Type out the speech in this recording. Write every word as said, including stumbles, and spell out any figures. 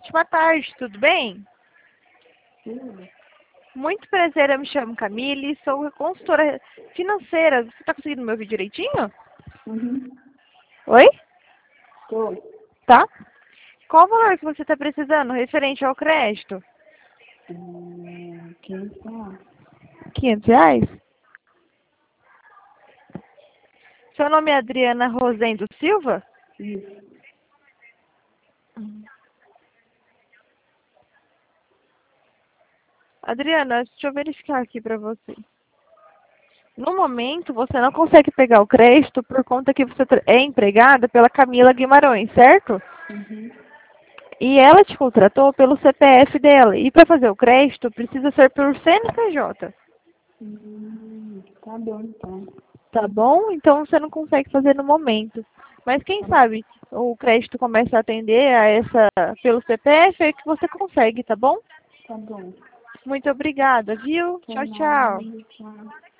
ótima tarde, tudo bem? Sim. Muito prazer, eu me chamo Camille, sou consultora financeira. Você está conseguindo me ouvir direitinho? Uhum. Oi? Tô. Tá? Qual o valor que você está precisando referente ao crédito? Hum, quem tá? quinhentos reais? Seu nome é Adriana Rosendo Silva? Isso. Adriana, deixa eu verificar aqui para você. No momento, você não consegue pegar o crédito por conta que você é empregada pela Camila Guimarães, certo? Uhum. E ela te contratou pelo C P F dela. E para fazer o crédito, precisa ser por C N P J. Hum, tá bom, então. Tá bom? Então você não consegue fazer no momento. Mas quem sabe o crédito começa a atender a essa pelo C P F é que você consegue, tá bom? Tá bom. Muito obrigada, viu? Tá Tchau, nada, tchau. tchau.